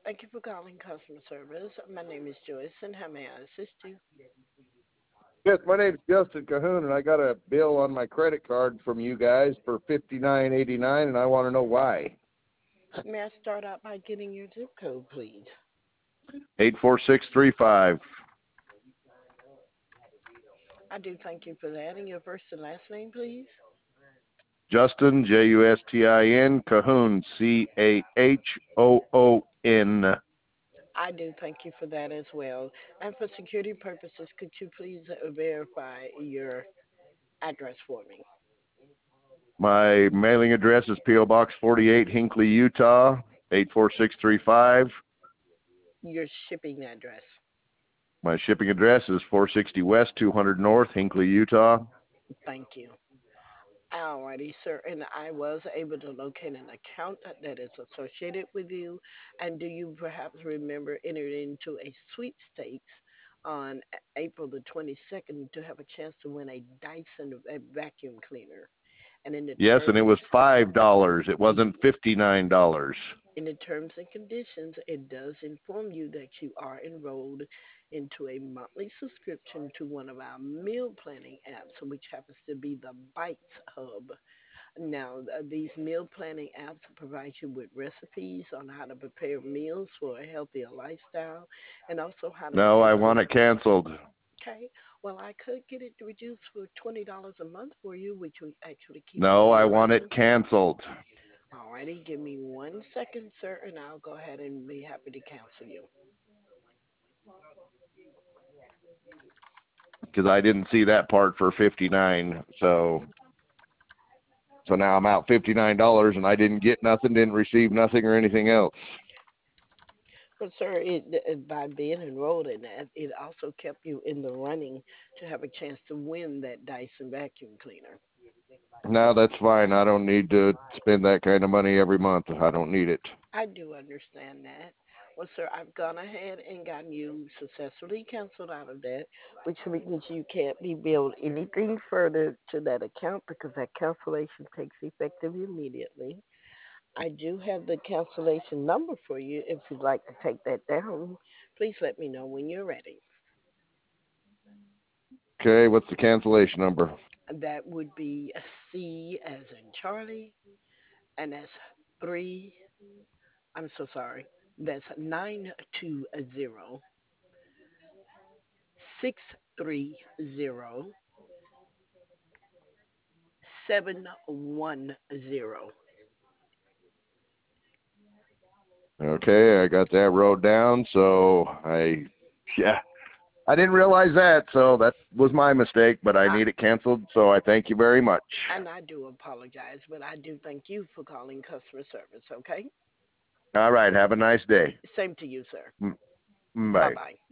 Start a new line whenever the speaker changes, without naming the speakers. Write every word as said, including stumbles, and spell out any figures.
Thank you for calling customer service. My name is Joyce, and how may I assist you?
Yes, my name's Justin Cahoon, and I got a bill on my credit card from you guys for fifty nine eighty nine, and I want to know why.
May I start out by getting your zip code, please?
Eight four six three five.
I do thank you for that. And your first and last name, please?
Justin J U S T I N Cahoon C A H O O N.
I do thank you for that as well. And for security purposes, could you please uh, verify your address for me?
My mailing address is P O Box forty-eight, Hinckley, Utah eight four six three five.
Your shipping address.
My shipping address is four sixty West, two hundred North, Hinckley, Utah.
Thank you. Alrighty, sir. And I was able to locate an account that is associated with you. And do you perhaps remember entering into a sweepstakes on A- April the twenty-second to have a chance to win a Dyson va- vacuum cleaner? And in the
Yes, and it
terms
was five dollars. It wasn't fifty nine dollars.
in the terms and conditions, it does inform you that you are enrolled into a monthly subscription to one of our meal planning apps, which happens to be the Bites Hub. Now, th- these meal planning apps provide you with recipes on how to prepare meals for a healthier lifestyle and also how to
No, I
manage your.
want it canceled.
Okay, well, I could get it reduced for twenty dollars a month for you, which would actually keep you
No,
in the
I want it
running.
canceled.
Alrighty, give me one second, sir, and I'll go ahead and be happy to cancel you.
Because I didn't see that part for fifty-nine. So so now I'm out fifty-nine dollars and I didn't get nothing, didn't receive nothing or anything else.
But, sir, it, it, by being enrolled in that, it also kept you in the running to have a chance to win that Dyson vacuum cleaner.
No, that's fine. I don't need to spend that kind of money every month. I don't need it.
I do understand that. Well, sir, I've gone ahead and gotten you successfully canceled out of that, which means you can't be billed anything further to that account because that cancellation takes effective immediately. I do have the cancellation number for you if you'd like to take that down. Please let me know when you're ready.
Okay, what's the cancellation number?
That would be C as in Charlie, and that's three. I'm so sorry. That's nine two zero six three zero seven one zero.
Okay, I got that wrote down. So I, yeah, I didn't realize that. So that was my mistake, but I
I,
need it canceled. So I thank you very much.
and I do apologize, but I do thank you for calling customer service, okay?
All right, have a nice day.
Same to you, sir.
Mm,
Bye
Bye.
bye.